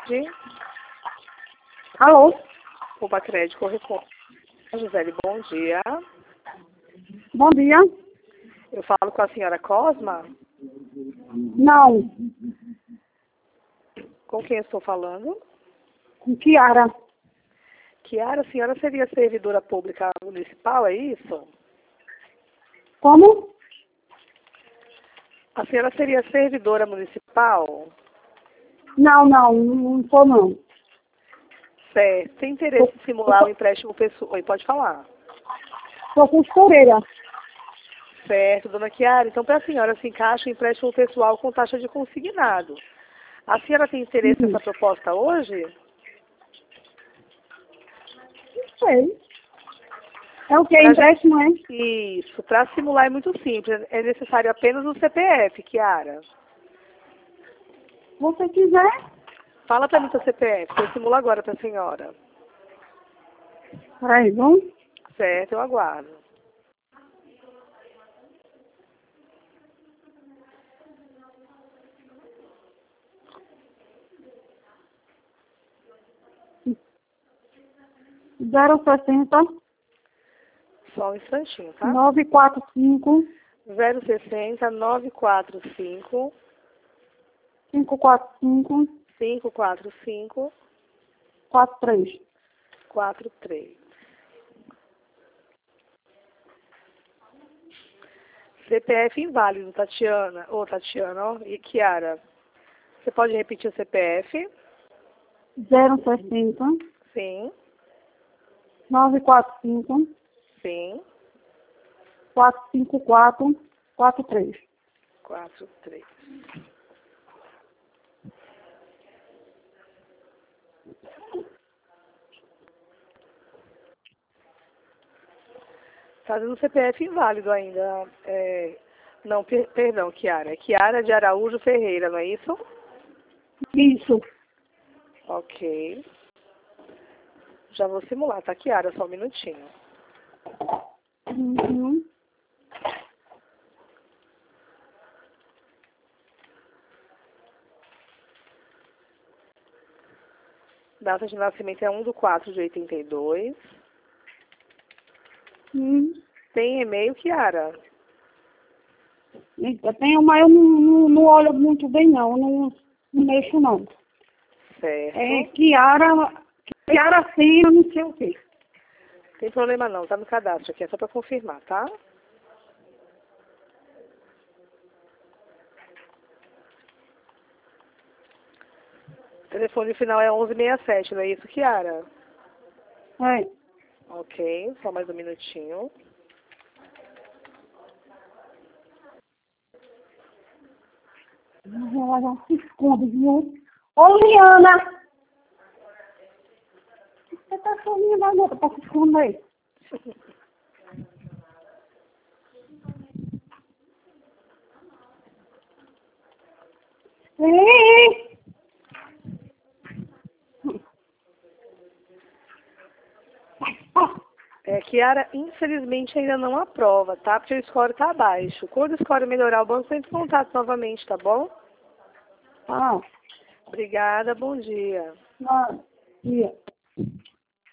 tarde. Alô? Opa, Crédito Corretor. Gisele, bom dia. Bom dia. Eu falo com a senhora Cosma? Não, Com quem eu estou falando? com Kiara. Kiara, a senhora seria servidora pública municipal, é isso? Como? A senhora seria servidora municipal? Não sou não. Certo. Tem interesse em simular o empréstimo pessoal? Oi, pode falar. Sou costureira. Certo, dona Kiara. Então, para a senhora se encaixa o empréstimo pessoal com taxa de consignado. A senhora tem interesse nessa proposta hoje? Não sei. É o que? Empréstimo, é? Isso. Para simular é muito simples. É necessário apenas o CPF, Kiara. Se você quiser. Fala para mim seu CPF, que eu simulo agora para a senhora. Peraí, vamos? Certo, eu aguardo. Zero 60 Só um instantinho, tá? 945 060 945 545 545 43. 43. CPF inválido, Tatiana. Ô, Tatiana, ó, e Kiara. Você pode repetir o CPF? 060 Sim, 945 sim. 454 43. 43. Tá dando CPF inválido ainda. Não, perdão, Kiara. É Kiara de Araújo Ferreira, não é isso? Isso. Ok. Já vou simular, tá, Kiara? Só um minutinho. Uhum. Data de nascimento é 1/4/82. Tem e-mail, Kiara? Eu tenho, mas eu não olho muito bem, não. Eu não mexo, não. Certo. É Kiara Senha, não sei o quê. Tem problema não, tá no cadastro aqui, é só para confirmar, tá? O telefone final é 1167, não é isso, Kiara? É. Ok, só mais um minutinho. Ela já se esconde, viu? Ô, Liana! Você tá sozinha da gota pra se esconder. Ei! Kiara, infelizmente ainda não aprova, tá? Porque o score tá abaixo. Quando o score melhorar, o banco entra em contato novamente, tá bom? Ah, Obrigada, bom dia. não. Ia.